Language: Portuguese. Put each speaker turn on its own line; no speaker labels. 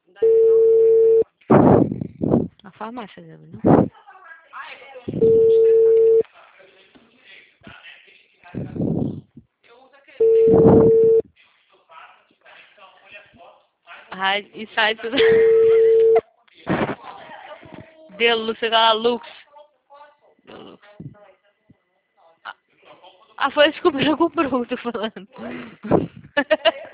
A farmácia dele, não? Ai, e sai tudo. Deluxe, aquela Lux. Deluxe. Ah, foi descobrir algum produto falando.